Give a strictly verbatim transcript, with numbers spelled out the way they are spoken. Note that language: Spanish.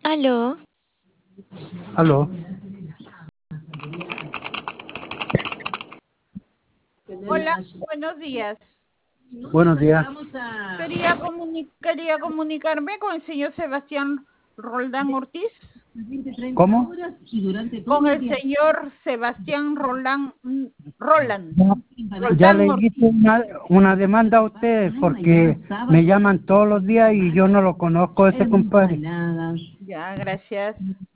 Aló, Aló, Hola, buenos días. buenos días. Quería, comuni- quería comunicarme con el señor Sebastián Roldán Ortiz, ¿Cómo? con el señor Sebastián Roldán, mm, Roland, Ya, ya Roldán le hice Ortiz. una, una demanda a usted porque me llaman todos los días y yo no lo conozco ese compadre. Ya, gracias.